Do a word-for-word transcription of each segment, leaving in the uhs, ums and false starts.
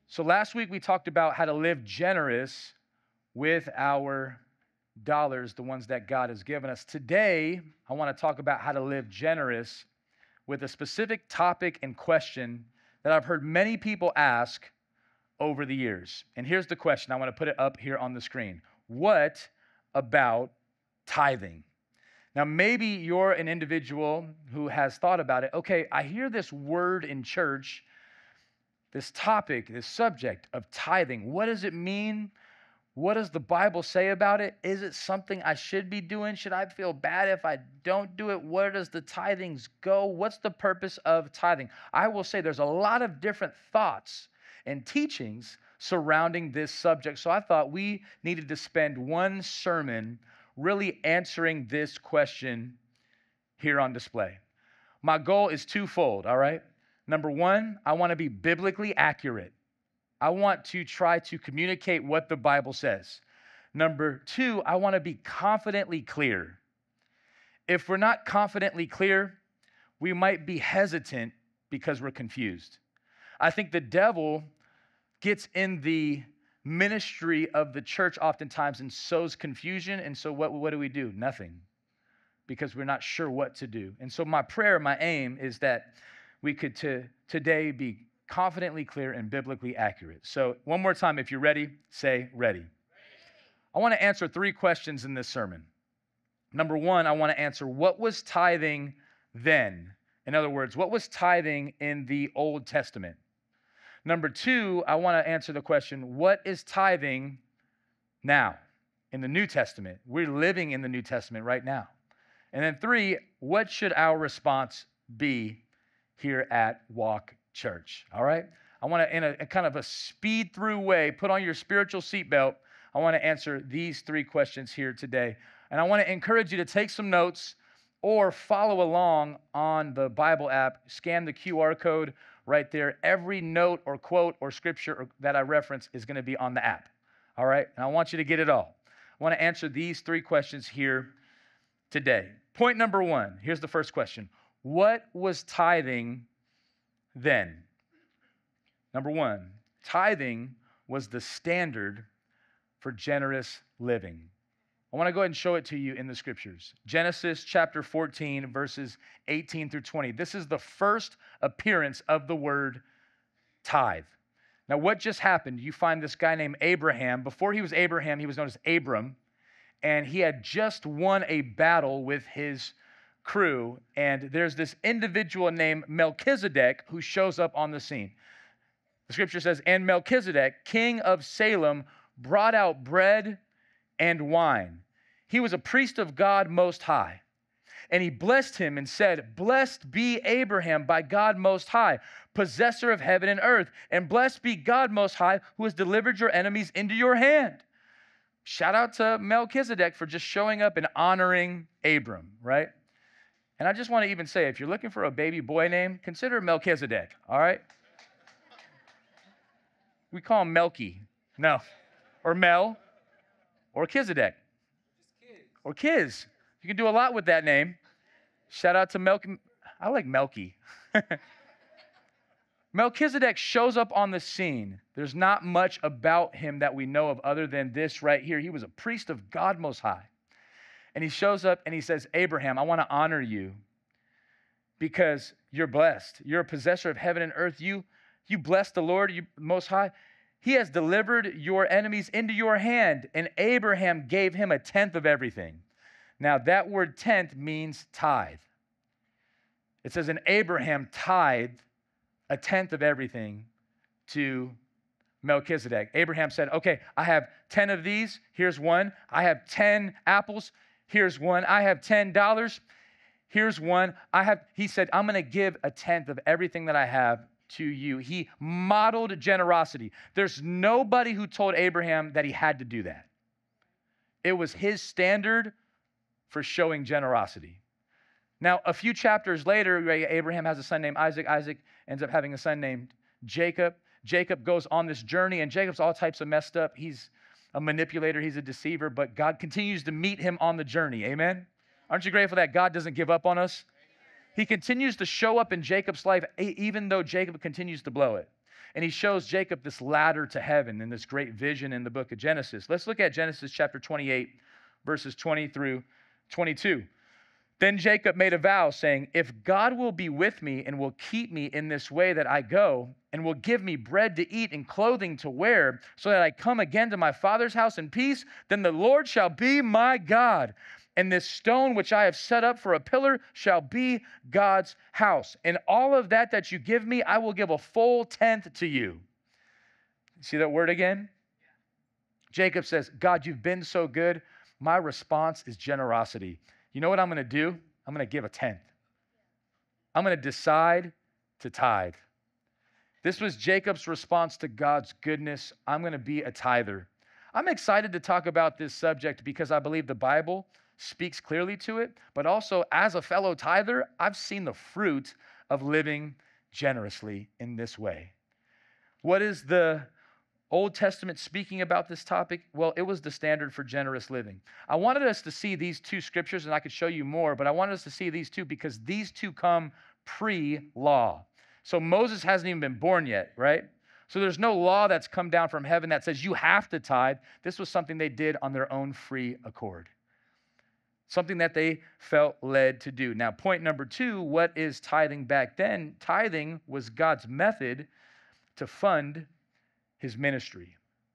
So last week we talked about how to live generous with our dollars, the ones that God has given us. Today, I want to talk about how to live generous with a specific topic and question that I've heard many people ask over the years. And here's the question. I want to put it up here on the screen. What about tithing? Now, maybe you're an individual who has thought about it. Okay, I hear this word in church, this topic, this subject of tithing. What does it mean? What does the Bible say about it? Is it something I should be doing? Should I feel bad if I don't do it? Where does the tithings go? What's the purpose of tithing? I will say there's a lot of different thoughts and teachings surrounding this subject. So I thought we needed to spend one sermon really answering this question here on display. My goal is twofold, all right? Number one, I want to be biblically accurate. I want to try to communicate what the Bible says. Number two, I want to be confidently clear. If we're not confidently clear, we might be hesitant because we're confused. I think the devil gets in the ministry of the church oftentimes and sows confusion. And so what, what do we do? Nothing, because we're not sure what to do. And so my prayer, my aim is that we could to, today be confidently clear and biblically accurate. So one more time, if you're ready, say ready. I want to answer three questions in this sermon. Number one, I want to answer, what was tithing then? In other words, what was tithing in the Old Testament? Number two, I want to answer the question, what is tithing now in the New Testament? We're living in the New Testament right now. And then three, what should our response be here at Walk Church? All right? I want to, in a, a kind of a speed through way, put on your spiritual seatbelt. I want to answer these three questions here today. And I want to encourage you to take some notes or follow along on the Bible app. Scan the Q R code right there. Every note or quote or scripture that I reference is going to be on the app. All right? And I want you to get it all. I want to answer these three questions here today. Point number one. Here's the first question. What was tithing then? Number one, tithing was the standard for generous living. I want to go ahead and show it to you in the scriptures. Genesis chapter fourteen, verses eighteen through twenty. This is the first appearance of the word tithe. Now, what just happened? You find this guy named Abraham. Before he was Abraham, he was known as Abram, and he had just won a battle with his crew, and there's this individual named Melchizedek who shows up on the scene. The scripture says, and Melchizedek, king of Salem, brought out bread and wine. He was a priest of God Most High. And he blessed him and said, blessed be Abraham by God Most High, possessor of heaven and earth, and blessed be God Most High, who has delivered your enemies into your hand. Shout out to Melchizedek for just showing up and honoring Abram, right? And I just want to even say, if you're looking for a baby boy name, consider Melchizedek, all right? We call him Melky. No. Or Mel. Or Kizedek. Or Kiz. You can do a lot with that name. Shout out to Melky. I like Melky. Melchizedek shows up on the scene. There's not much about him that we know of other than this right here. He was a priest of God Most High. And he shows up and he says, Abraham, I want to honor you because you're blessed. You're a possessor of heaven and earth. You, you bless the Lord, you Most High. He has delivered your enemies into your hand. And Abraham gave him a tenth of everything. Now, that word tenth means tithe. It says, and Abraham tithed a tenth of everything to Melchizedek. Abraham said, okay, I have ten of these. Here's one. I have ten apples. Here's one. I have ten dollars. Here's one. I have, he said, I'm going to give a tenth of everything that I have to you. He modeled generosity. There's nobody who told Abraham that he had to do that. It was his standard for showing generosity. Now, a few chapters later, Abraham has a son named Isaac. Isaac ends up having a son named Jacob. Jacob goes on this journey, and Jacob's all types of messed up. He's a manipulator. He's a deceiver, but God continues to meet him on the journey. Amen? Aren't you grateful that God doesn't give up on us? He continues to show up in Jacob's life, even though Jacob continues to blow it. And he shows Jacob this ladder to heaven and this great vision in the book of Genesis. Let's look at Genesis chapter twenty-eight, verses twenty through twenty-two. Then Jacob made a vow, saying, if God will be with me and will keep me in this way that I go, and will give me bread to eat and clothing to wear, so that I come again to my father's house in peace, then the Lord shall be my God. And this stone which I have set up for a pillar shall be God's house. And all of that that you give me, I will give a full tenth to you. See that word again? Jacob says, God, you've been so good. My response is generosity. You know what I'm going to do? I'm going to give a tenth. I'm going to decide to tithe. This was Jacob's response to God's goodness. I'm going to be a tither. I'm excited to talk about this subject because I believe the Bible speaks clearly to it, but also as a fellow tither, I've seen the fruit of living generously in this way. What is the Old Testament speaking about this topic? Well, it was the standard for generous living. I wanted us to see these two scriptures, and I could show you more, but I wanted us to see these two because these two come pre-law. So Moses hasn't even been born yet, right? So there's no law that's come down from heaven that says you have to tithe. This was something they did on their own free accord. Something that they felt led to do. Now, point number two, what is tithing back then? Tithing was God's method to fund his ministry.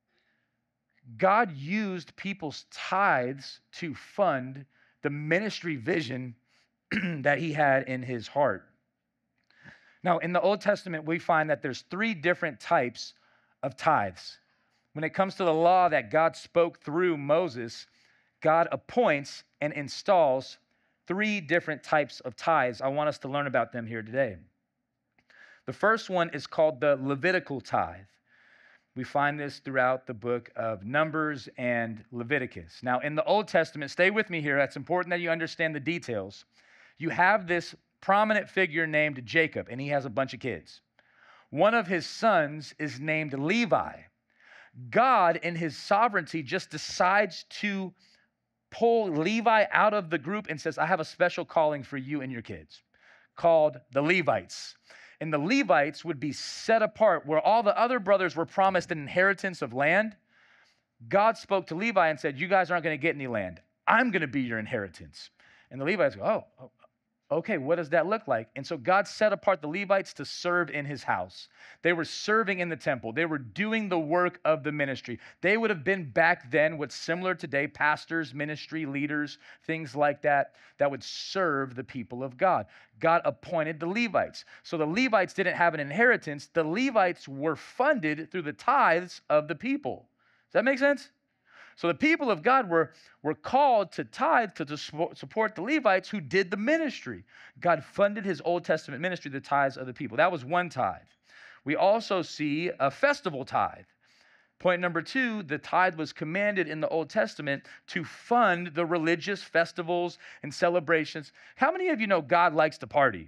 God used people's tithes to fund the ministry vision that he had in his heart. Now, in the Old Testament, we find that there's three different types of tithes. When it comes to the law that God spoke through Moses, God appoints and installs three different types of tithes. I want us to learn about them here today. The first one is called the Levitical tithe. We find this throughout the book of Numbers and Leviticus. Now, in the Old Testament, stay with me here. It's important that you understand the details. You have this prominent figure named Jacob, and he has a bunch of kids. One of his sons is named Levi. God, in his sovereignty, just decides to pull Levi out of the group and says, I have a special calling for you and your kids, called the Levites. And the Levites would be set apart where all the other brothers were promised an inheritance of land. God spoke to Levi and said, you guys aren't going to get any land. I'm going to be your inheritance. And the Levites go, oh, okay, what does that look like? And so God set apart the Levites to serve in his house. They were serving in the temple. They were doing the work of the ministry. They would have been back then what's similar today, pastors, ministry leaders, things like that, that would serve the people of God. God appointed the Levites. So the Levites didn't have an inheritance. The Levites were funded through the tithes of the people. Does that make sense? So the people of God were, were called to tithe to, to support the Levites who did the ministry. God funded his Old Testament ministry, the tithes of the people. That was one tithe. We also see a festival tithe. Point number two, the tithe was commanded in the Old Testament to fund the religious festivals and celebrations. How many of you know God likes to party?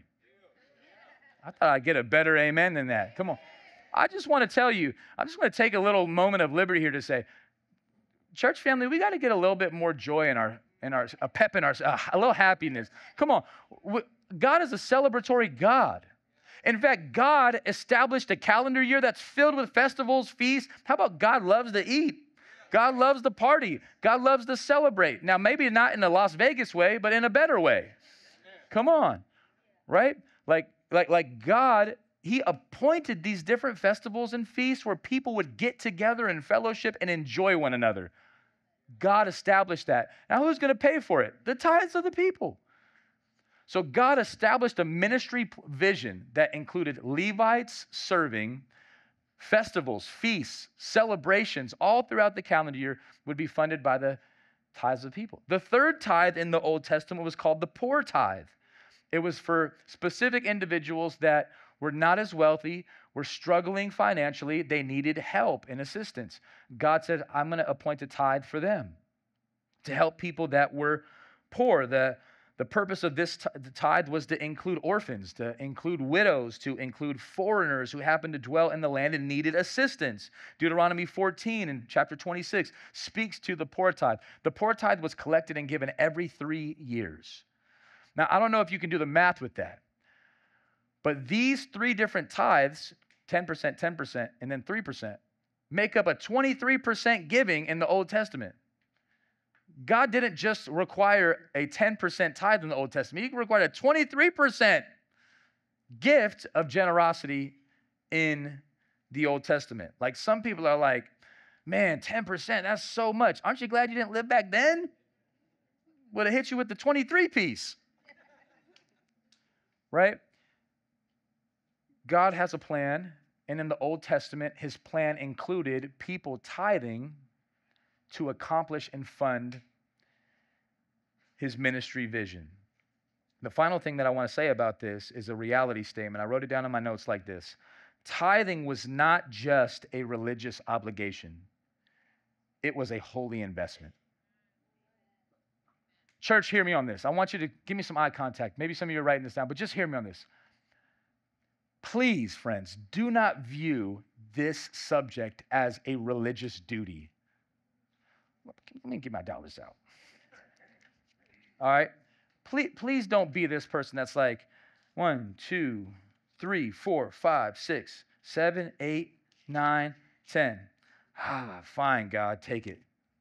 I thought I'd get a better amen than that. Come on. I just want to tell you, I just want to take a little moment of liberty here to say, church family, we got to get a little bit more joy in our, in our, a pep in our, uh, a little happiness. Come on. God is a celebratory God. In fact, God established a calendar year that's filled with festivals, feasts. How about God loves to eat? God loves to party. God loves to celebrate. Now, maybe not in a Las Vegas way, but in a better way. Come on, right? Like, like, like God, he appointed these different festivals and feasts where people would get together in fellowship and enjoy one another. God established that. Now, who's going to pay for it? The tithes of the people. So God established a ministry vision that included Levites serving, festivals, feasts, celebrations, all throughout the calendar year would be funded by the tithes of people. The third tithe in the Old Testament was called the poor tithe. It was for specific individuals that were not as wealthy, were struggling financially, they needed help and assistance. God said, I'm going to appoint a tithe for them to help people that were poor. The, the purpose of this t- the tithe was to include orphans, to include widows, to include foreigners who happened to dwell in the land and needed assistance. Deuteronomy fourteen and chapter twenty-six speaks to the poor tithe. The poor tithe was collected and given every three years. Now, I don't know if you can do the math with that. But these three different tithes ten percent, ten percent, and then three percent. Make up a twenty-three percent giving in the Old Testament. God didn't just require a ten percent tithe in the Old Testament. He required a twenty-three percent gift of generosity in the Old Testament. Like some people are like, man, ten percent, that's so much. Aren't you glad you didn't live back then? Would have hit you with the twenty-three piece. Right? God has a plan, and in the Old Testament, his plan included people tithing to accomplish and fund his ministry vision. The final thing that I want to say about this is a reality statement. I wrote it down in my notes like this. Tithing was not just a religious obligation. It was a holy investment. Church, hear me on this. I want you to give me some eye contact. Maybe some of you are writing this down, but just hear me on this. Please, friends, do not view this subject as a religious duty. Let me get my dollars out. All right? Please, please don't be this person that's like, one, two, three, four, five, six, seven, eight, nine, ten. Ah, fine, God, take it.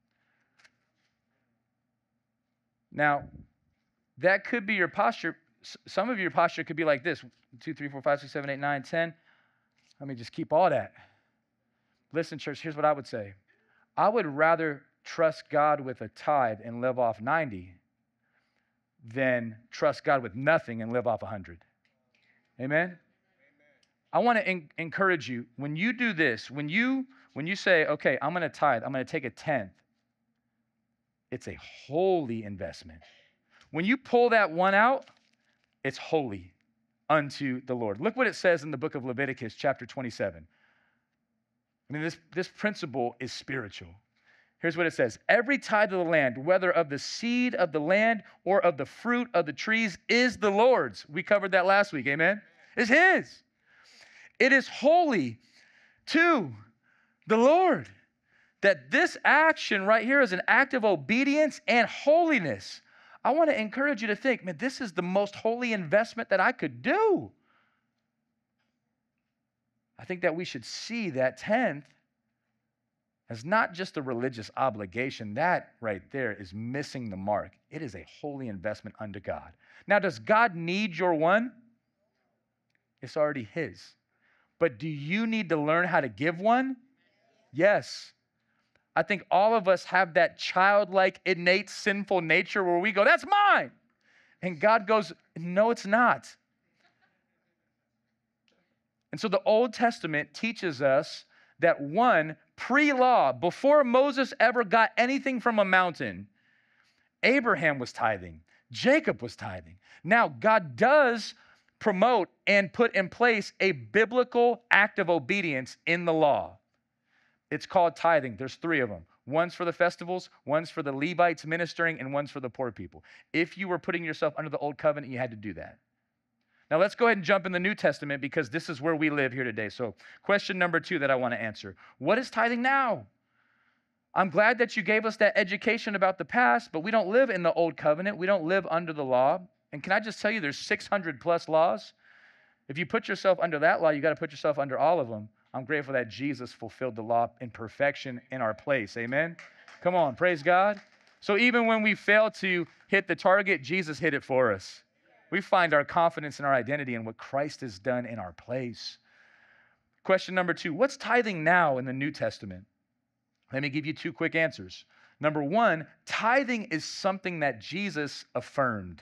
Now, that could be your posture. Some of your posture could be like this. Two, three, four, five, six, seven, eight, nine, ten. Let me just keep all that. Listen, church, here's what I would say. I would rather trust God with a tithe and live off ninety than trust God with nothing and live off one hundred. Amen? Amen. I want to en- encourage you, when you do this, when you, when you say, okay, I'm going to tithe, I'm going to take a tenth, it's a holy investment. When you pull that one out, it's holy unto the Lord. Look what it says in the book of Leviticus, chapter twenty-seven. I mean, this, this principle is spiritual. Here's what it says. Every tithe of the land, whether of the seed of the land or of the fruit of the trees, is the Lord's. We covered that last week, amen? It's his. It is holy to the Lord. That this action right here is an act of obedience and holiness. I want to encourage you to think, man, this is the most holy investment that I could do. I think that we should see that tenth as not just a religious obligation. That right there is missing the mark. It is a holy investment unto God. Now, does God need your one? It's already his. But do you need to learn how to give one? Yes. I think all of us have that childlike, innate, sinful nature where we go, that's mine. And God goes, no, it's not. And so the Old Testament teaches us that one, pre-law, before Moses ever got anything from a mountain, Abraham was tithing. Jacob was tithing. Now, God does promote and put in place a biblical act of obedience in the law. It's called tithing. There's three of them. One's for the festivals, one's for the Levites ministering, and one's for the poor people. If you were putting yourself under the old covenant, you had to do that. Now let's go ahead and jump in the New Testament because this is where we live here today. So question number two that I want to answer. What is tithing now? I'm glad that you gave us that education about the past, but we don't live in the old covenant. We don't live under the law. And can I just tell you, there's six hundred plus laws. If you put yourself under that law, you got to put yourself under all of them. I'm grateful that Jesus fulfilled the law in perfection in our place. Amen? Come on, praise God. So even when we fail to hit the target, Jesus hit it for us. We find our confidence and our identity in what Christ has done in our place. Question number two, what's tithing now in the New Testament? Let me give you two quick answers. Number one, tithing is something that Jesus affirmed.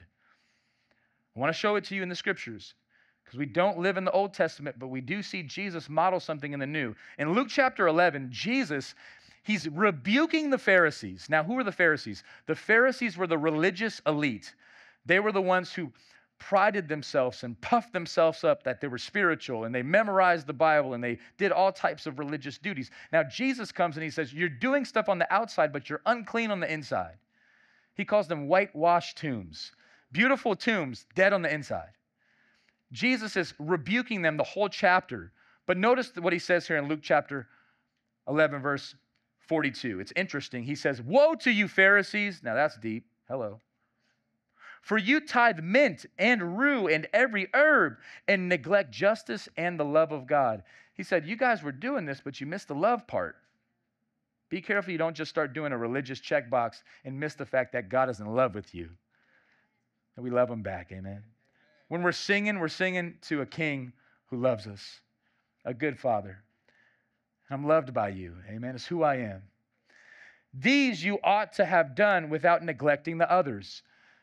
I want to show it to you in the scriptures. Because we don't live in the Old Testament, but we do see Jesus model something in the New. In Luke chapter eleven, Jesus, he's rebuking the Pharisees. Now, who are the Pharisees? The Pharisees were the religious elite. They were the ones who prided themselves and puffed themselves up that they were spiritual, and they memorized the Bible, and they did all types of religious duties. Now, Jesus comes and he says, you're doing stuff on the outside, but you're unclean on the inside. He calls them whitewashed tombs. Beautiful tombs, dead on the inside. Jesus is rebuking them the whole chapter. But notice what he says here in Luke chapter eleven, verse forty-two. It's interesting. He says, woe to you, Pharisees. Now that's deep. Hello. For you tithe mint and rue and every herb and neglect justice and the love of God. He said, you guys were doing this, but you missed the love part. Be careful you don't just start doing a religious checkbox and miss the fact that God is in love with you. And we love him back, amen. When we're singing, we're singing to a king who loves us, a good father. I'm loved by you, amen. It's who I am. These you ought to have done without neglecting the others.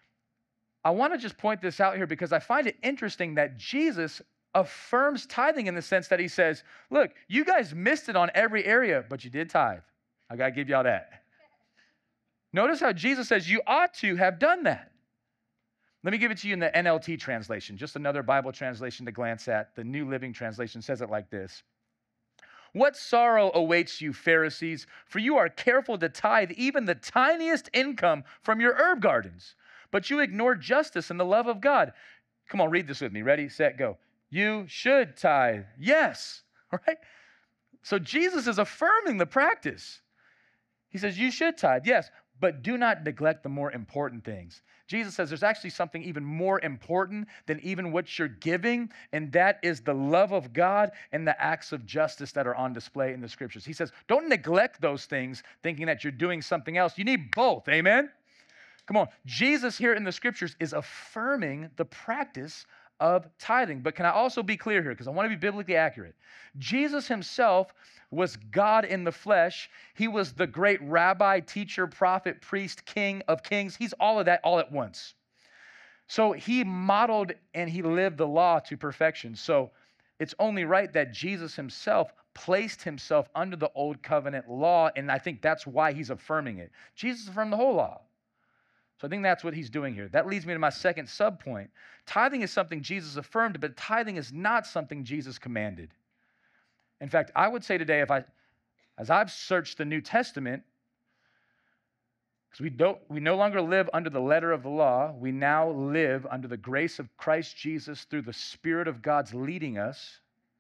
I want to just point this out here because I find it interesting that Jesus affirms tithing in the sense that he says, look, you guys missed it on every area, but you did tithe. I got to give y'all that. Notice how Jesus says you ought to have done that. Let me give it to you in the N L T translation, just another Bible translation to glance at. The New Living Translation says it like this. What sorrow awaits you, Pharisees, for you are careful to tithe even the tiniest income from your herb gardens, but you ignore justice and the love of God. Come on, read this with me. Ready, set, go. You should tithe. Yes, all right? So Jesus is affirming the practice. He says you should tithe, yes, but do not neglect the more important things. Jesus says there's actually something even more important than even what you're giving, and that is the love of God and the acts of justice that are on display in the scriptures. He says, don't neglect those things thinking that you're doing something else. You need both, amen? Come on, Jesus here in the scriptures is affirming the practice of tithing. But can I also be clear here, because I want to be biblically accurate. Jesus himself was God in the flesh. He was the great rabbi, teacher, prophet, priest, king of kings. He's all of that all at once. So he modeled and he lived the law to perfection. So it's only right that Jesus himself placed himself under the old covenant law, and I think that's why he's affirming it. Jesus affirmed the whole law. So I think that's what he's doing here. That leads me to my second subpoint. Tithing is something Jesus affirmed, but tithing is not something Jesus commanded. In fact, I would say today, if I, as I've searched the New Testament, because we don't, we no longer live under the letter of the law, we now live under the grace of Christ Jesus through the Spirit of God's leading us.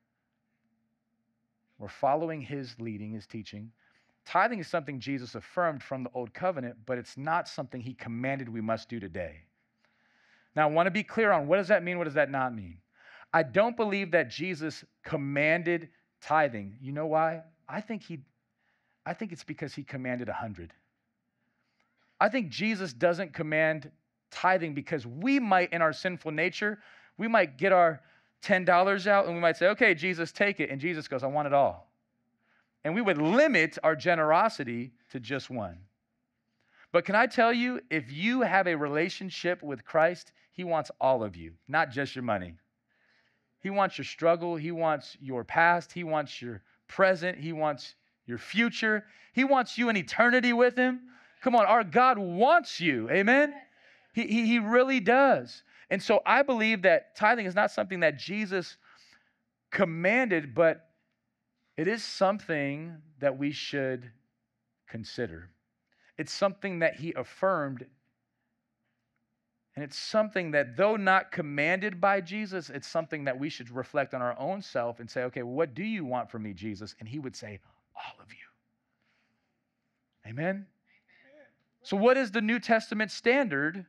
We're following his leading, his teaching. Tithing is something Jesus affirmed from the old covenant, but it's not something he commanded we must do today. Now, I want to be clear on what does that mean, what does that not mean? I don't believe that Jesus commanded tithing. You know why? I think he, I think it's because he commanded a hundred. I think Jesus doesn't command tithing because we might, in our sinful nature, we might get our ten dollars out and we might say, okay, Jesus, take it. And Jesus goes, I want it all. And we would limit our generosity to just one. But can I tell you, if you have a relationship with Christ, he wants all of you, not just your money. He wants your struggle. He wants your past. He wants your present. He wants your future. He wants you in eternity with him. Come on, our God wants you. Amen? He, he, he really does. And so I believe that tithing is not something that Jesus commanded, but it is something that we should consider. It's something that he affirmed. And it's something that, though not commanded by Jesus, it's something that we should reflect on our own self and say, okay, what do you want from me, Jesus? And he would say, all of you. Amen? Amen. So what is the New Testament standard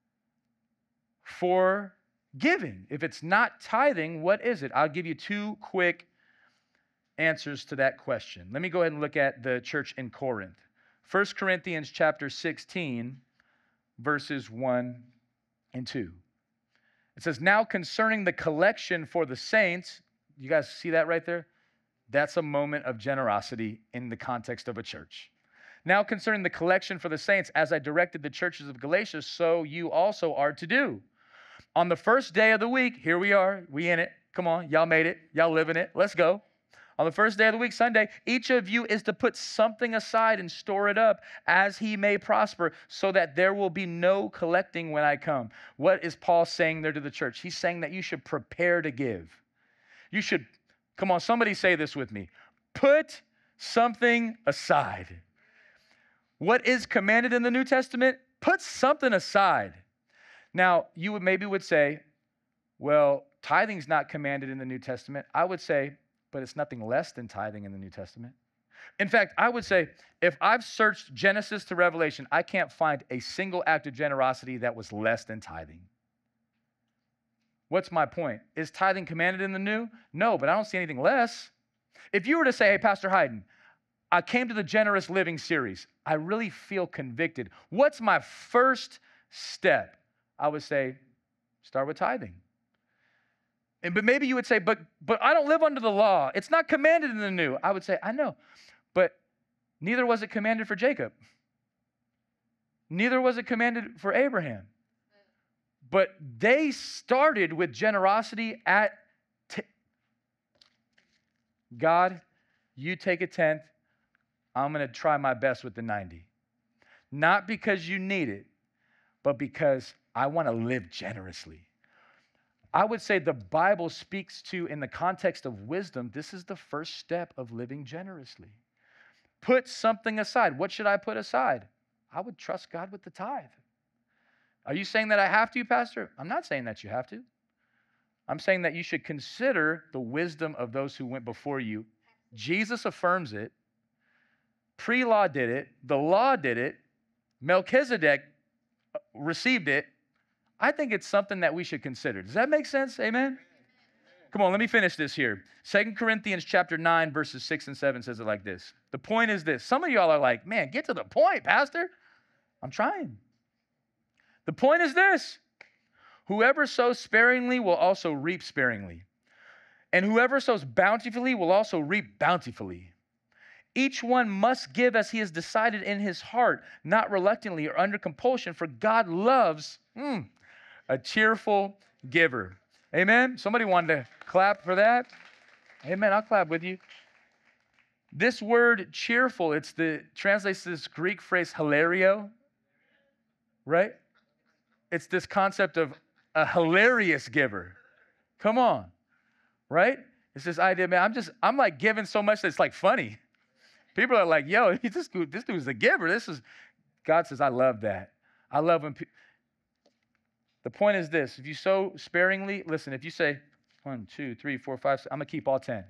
for giving? If it's not tithing, what is it? I'll give you two quick answers to that question. Let me go ahead and look at the church in Corinth. First Corinthians chapter sixteen, verses one and two. It says, now concerning the collection for the saints, you guys see that right there? That's a moment of generosity in the context of a church. Now concerning the collection for the saints, as I directed the churches of Galatia, so you also are to do. On the first day of the week, here we are, we in it. Come on, y'all made it. Y'all living it. Let's go. On the first day of the week, Sunday, each of you is to put something aside and store it up as he may prosper, so that there will be no collecting when I come. What is Paul saying there to the church? He's saying that you should prepare to give. You should, come on, somebody say this with me. Put something aside. What is commanded in the New Testament? Put something aside. Now, you would maybe would say, well, tithing's not commanded in the New Testament. I would say, but it's nothing less than tithing in the New Testament. In fact, I would say, if I've searched Genesis to Revelation, I can't find a single act of generosity that was less than tithing. What's my point? Is tithing commanded in the New? No, but I don't see anything less. If you were to say, hey, Pastor Hayden, I came to the Generous Living series. I really feel convicted. What's my first step? I would say, start with tithing. And, but maybe you would say, but, but I don't live under the law. It's not commanded in the new. I would say, I know, but neither was it commanded for Jacob. Neither was it commanded for Abraham. But they started with generosity at t- God, you take a tenth. I'm going to try my best with the ninety. Not because you need it, but because I want to live generously. I would say the Bible speaks to, in the context of wisdom, this is the first step of living generously. Put something aside. What should I put aside? I would trust God with the tithe. Are you saying that I have to, Pastor? I'm not saying that you have to. I'm saying that you should consider the wisdom of those who went before you. Jesus affirms it. Pre-law did it. The law did it. Melchizedek received it. I think it's something that we should consider. Does that make sense? Amen? Come on, let me finish this here. Second Corinthians chapter nine, verses six and seven says it like this. The point is this. Some of y'all are like, man, get to the point, Pastor. I'm trying. The point is this. Whoever sows sparingly will also reap sparingly. And whoever sows bountifully will also reap bountifully. Each one must give as he has decided in his heart, not reluctantly or under compulsion, for God loves mm, a cheerful giver. Amen? Somebody wanted to clap for that? Amen. I'll clap with you. This word cheerful, it's the translates this Greek phrase hilario, right? It's this concept of a hilarious giver. Come on, right? It's this idea, man, I'm just, I'm like giving so much that it's like funny. People are like, yo, this dude, this dude's a giver. This is, God says, I love that. I love when people, the point is this, if you sow sparingly, listen, if you say one, two, three, four, five, six, I'm going to keep all ten.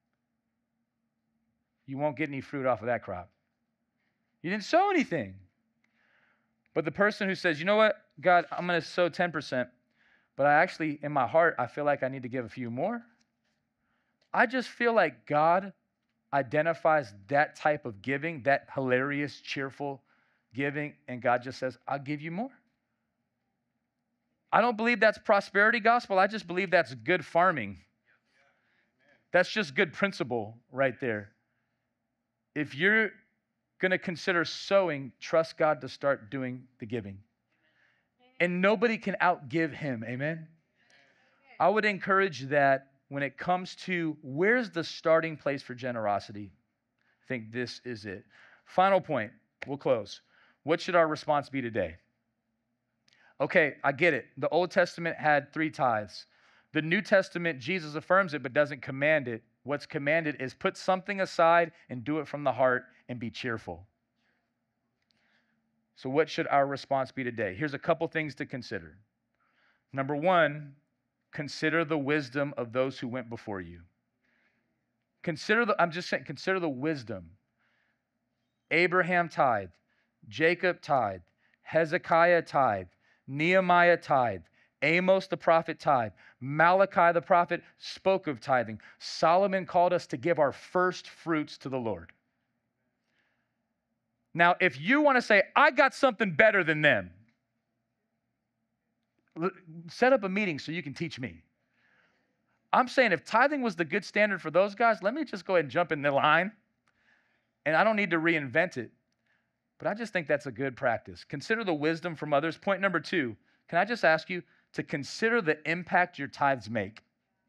You won't get any fruit off of that crop. You didn't sow anything. But the person who says, you know what, God, I'm going to sow ten percent, but I actually, in my heart, I feel like I need to give a few more. I just feel like God identifies that type of giving, that hilarious, cheerful giving, and God just says, I'll give you more. I don't believe that's prosperity gospel. I just believe that's good farming. That's just good principle right there. If you're going to consider sowing, trust God to start doing the giving. And nobody can outgive him. Amen? I would encourage that when it comes to where's the starting place for generosity, I think this is it. Final point. We'll close. What should our response be today? Okay, I get it. The Old Testament had three tithes. The New Testament, Jesus affirms it but doesn't command it. What's commanded is put something aside and do it from the heart and be cheerful. So what should our response be today? Here's a couple things to consider. Number one, consider the wisdom of those who went before you. Consider the, I'm just saying, consider the wisdom. Abraham tithed, Jacob tithed, Hezekiah tithed, Nehemiah tithed, Amos the prophet tithed, Malachi the prophet spoke of tithing. Solomon called us to give our first fruits to the Lord. Now, if you want to say, I got something better than them, set up a meeting so you can teach me. I'm saying if tithing was the good standard for those guys, let me just go ahead and jump in the line. And I don't need to reinvent it. But I just think that's a good practice. Consider the wisdom from others. Point number two, can I just ask you to consider the impact your tithes make?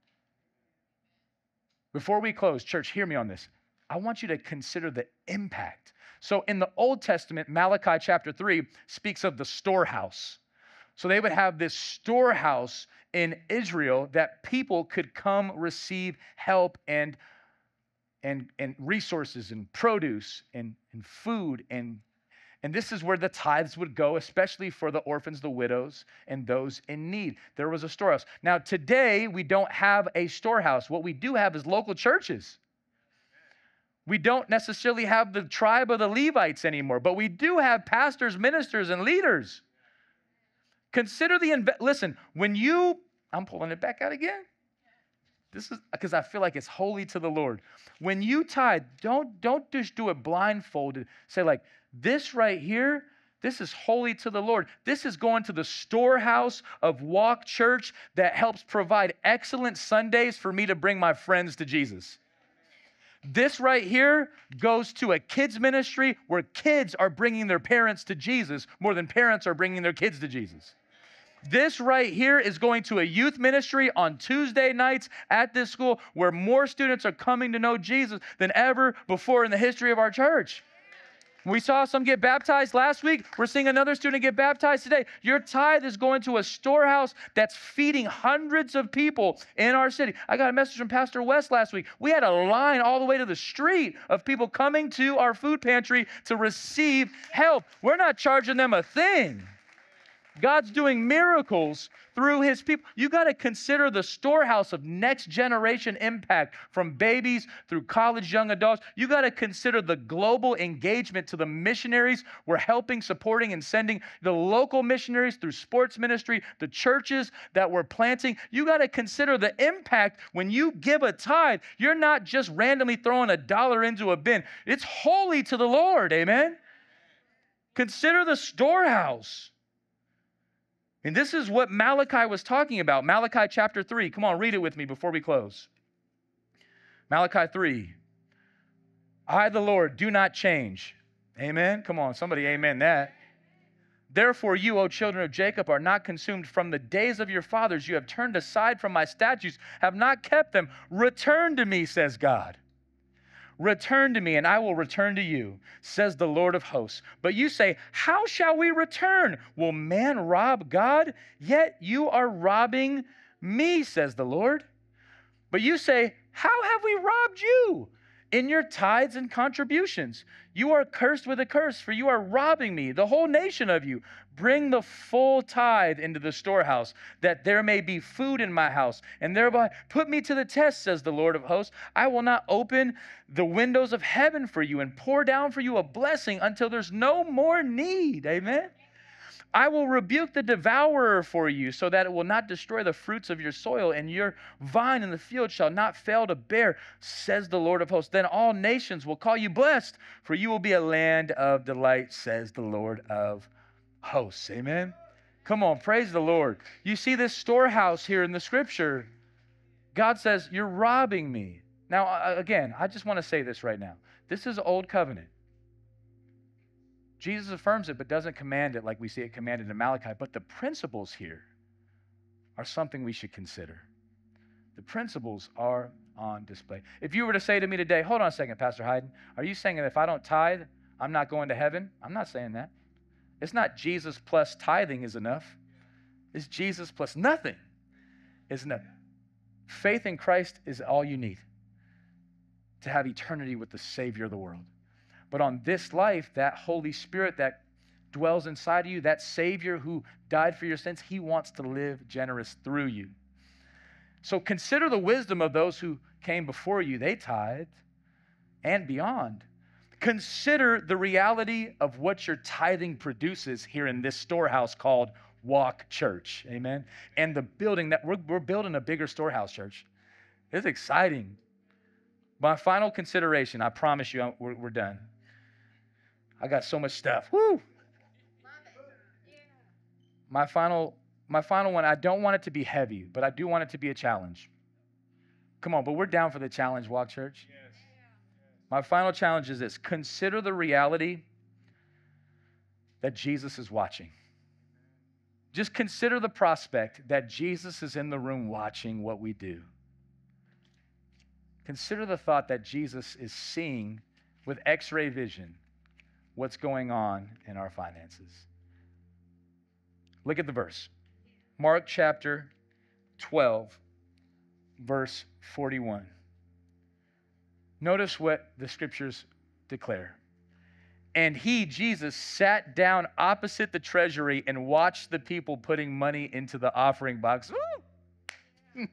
Before we close, church, hear me on this. I want you to consider the impact. So in the Old Testament, Malachi chapter three speaks of the storehouse. So they would have this storehouse in Israel that people could come receive help and, and, and resources and produce and, and food. And, and this is where the tithes would go, especially for the orphans, the widows, and those in need. There was a storehouse. Now, today, we don't have a storehouse. What we do have is local churches. We don't necessarily have the tribe of the Levites anymore, but we do have pastors, ministers, and leaders. Consider the, inve- listen, when you, I'm pulling it back out again. This is because I feel like it's holy to the Lord. When you tithe, don't, don't just do it blindfolded. Say like, this right here, this is holy to the Lord. This is going to the storehouse of Walk Church that helps provide excellent Sundays for me to bring my friends to Jesus. This right here goes to a kids ministry where kids are bringing their parents to Jesus more than parents are bringing their kids to Jesus. This right here is going to a youth ministry on Tuesday nights at this school where more students are coming to know Jesus than ever before in the history of our church. We saw some get baptized last week. We're seeing another student get baptized today. Your tithe is going to a storehouse that's feeding hundreds of people in our city. I got a message from Pastor West last week. We had a line all the way to the street of people coming to our food pantry to receive help. We're not charging them a thing. God's doing miracles through his people. You got to consider the storehouse of next generation impact from babies through college young adults. You got to consider the global engagement to the missionaries we're helping, supporting, and sending, the local missionaries through sports ministry, the churches that we're planting. You got to consider the impact when you give a tithe. You're not just randomly throwing a dollar into a bin. It's holy to the Lord, amen? Consider the storehouse. And this is what Malachi was talking about. Malachi chapter three. Come on, read it with me before we close. Malachi three. I, the Lord, do not change. Amen. Come on, somebody amen that. Therefore, you, O children of Jacob, are not consumed. From the days of your fathers, you have turned aside from my statutes, have not kept them. Return to me, says God. Return to me, and I will return to you, says the Lord of hosts. But you say, how shall we return? Will man rob God? Yet you are robbing me, says the Lord. But you say, how have we robbed you? In your tithes and contributions. You are cursed with a curse, for you are robbing me, the whole nation of you. Bring the full tithe into the storehouse, that there may be food in my house, and thereby put me to the test, says the Lord of hosts. I will not open the windows of heaven for you and pour down for you a blessing until there's no more need. Amen. I will rebuke the devourer for you, so that it will not destroy the fruits of your soil, and your vine in the field shall not fail to bear, says the Lord of hosts. Then all nations will call you blessed, for you will be a land of delight, says the Lord of hosts. Amen. Come on, praise the Lord. You see this storehouse here in the scripture. God says, you're robbing me. Now, again, I just want to say this right now. This is old covenant. Jesus affirms it, but doesn't command it like we see it commanded in Malachi. But the principles here are something we should consider. The principles are on display. If you were to say to me today, hold on a second, Pastor Hayden, are you saying that if I don't tithe, I'm not going to heaven? I'm not saying that. It's not Jesus plus tithing is enough. It's Jesus plus nothing is enough. Faith in Christ is all you need to have eternity with the Savior of the world. But on this life, that Holy Spirit that dwells inside of you, that Savior who died for your sins, he wants to live generous through you. So consider the wisdom of those who came before you. They tithed and beyond. Consider the reality of what your tithing produces here in this storehouse called Walk Church. Amen. And the building that we're, we're building a bigger storehouse, church. It's exciting. My final consideration, I promise you we're, we're done. I got so much stuff. Woo! My final, my final one, I don't want it to be heavy, but I do want it to be a challenge. Come on, but we're down for the challenge, Walk Church. Yes. My final challenge is this. Consider the reality that Jesus is watching. Just consider the prospect that Jesus is in the room watching what we do. Consider the thought that Jesus is seeing with X-ray vision what's going on in our finances. Look at the verse. Mark chapter twelve, verse forty-one. Notice what the scriptures declare. And he, Jesus, sat down opposite the treasury and watched the people putting money into the offering box. Woo!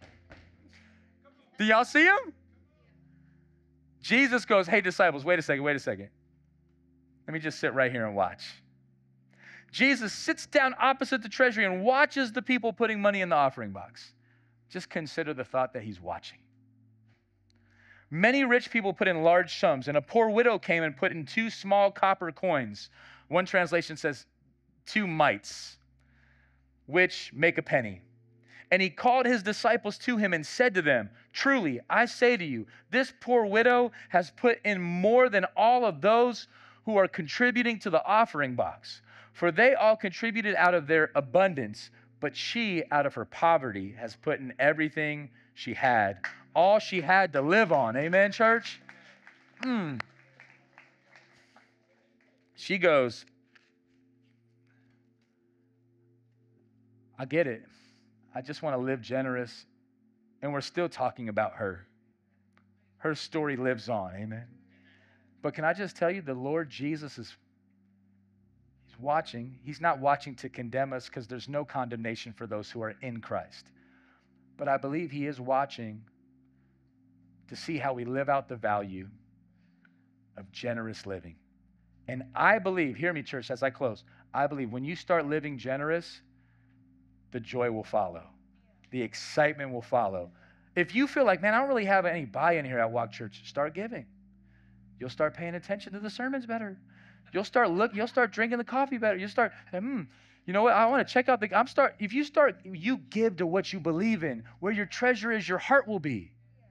Do y'all see him? Jesus goes, hey, disciples, wait a second, wait a second. Let me just sit right here and watch. Jesus sits down opposite the treasury and watches the people putting money in the offering box. Just consider the thought that he's watching. Many rich people put in large sums, and a poor widow came and put in two small copper coins. One translation says two mites, which make a penny. And he called his disciples to him and said to them, truly, I say to you, this poor widow has put in more than all of those who are contributing to the offering box. For they all contributed out of their abundance, but she, out of her poverty, has put in everything she had, all she had to live on. Amen, church? Mm. She goes, I get it. I just want to live generous. And we're still talking about her. Her story lives on. Amen. But can I just tell you, the Lord Jesus is he's watching. He's not watching to condemn us, because there's no condemnation for those who are in Christ. But I believe he is watching to see how we live out the value of generous living. And I believe, hear me, church, as I close, I believe when you start living generous, the joy will follow. The excitement will follow. If you feel like, man, I don't really have any buy-in here at Walk Church, start giving. You'll start paying attention to the sermons better. You'll start looking, you'll start drinking the coffee better. You'll start, hmm, you know what? I want to check out the, I'm start, if you start, you give to what you believe in. Where your treasure is, your heart will be.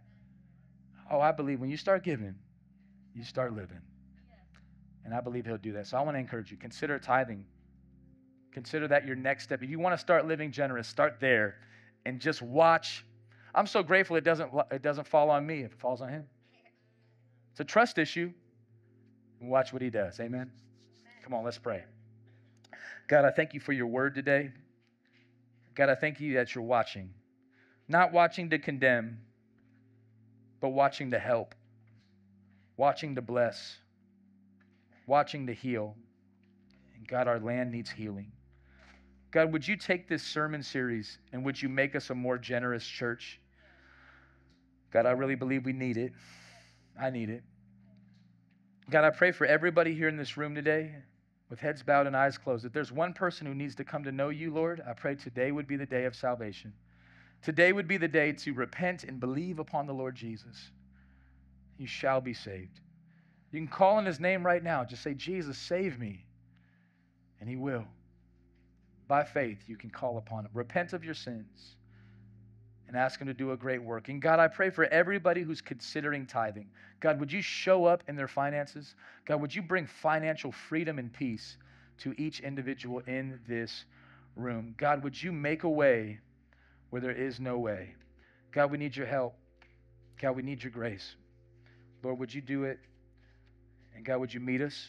Oh, I believe when you start giving, you start living. And I believe he'll do that. So I want to encourage you, consider tithing. Consider that your next step. If you want to start living generous, start there and just watch. I'm so grateful it doesn't, it doesn't fall on me. It falls on him. It's a trust issue. Watch what he does. Amen. Come on, let's pray. God, I thank you for your word today. God, I thank you that you're watching. Not watching to condemn, but watching to help. Watching to bless. Watching to heal. And God, our land needs healing. God, would you take this sermon series and would you make us a more generous church? God, I really believe we need it. I need it. God, I pray for everybody here in this room today with heads bowed and eyes closed. If there's one person who needs to come to know you, Lord, I pray today would be the day of salvation. Today would be the day to repent and believe upon the Lord Jesus. You shall be saved. You can call on his name right now. Just say, Jesus, save me. And he will. By faith, you can call upon him. Repent of your sins and ask him to do a great work. And God, I pray for everybody who's considering tithing. God, would you show up in their finances? God, would you bring financial freedom and peace to each individual in this room? God, would you make a way where there is no way? God, we need your help. God, we need your grace. Lord, would you do it? And God, would you meet us?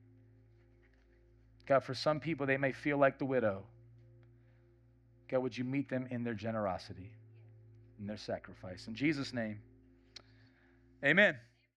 God, for some people, they may feel like the widow. God, would you meet them in their generosity, in their sacrifice? In Jesus' name, amen.